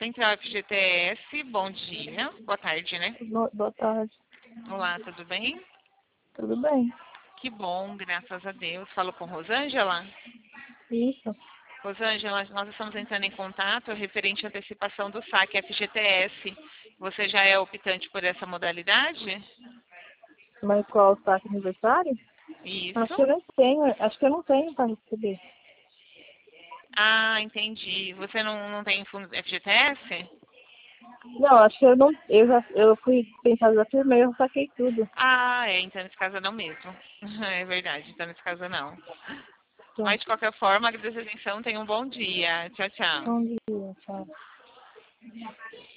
Central FGTS, bom dia. Boa tarde, né? Boa tarde. Olá, tudo bem? Tudo bem? Que bom, graças a Deus. Falo com Rosângela. Isso. Rosângela, nós estamos entrando em contato referente à antecipação do saque FGTS. Você já é optante por essa modalidade? Mas qual o saque aniversário? Acho que Isso. eu não tenho. Acho que eu não tenho para receber. Ah, entendi. Você não tem fundo FGTS? Não, acho que eu não. Eu fui pensar da primeira, eu saquei tudo. Ah, é, então nesse caso não mesmo. É verdade, então nesse caso não. Então, Mas de qualquer forma, agradeço a atenção, tenha um bom dia. Tchau, tchau. bom dia, tchau.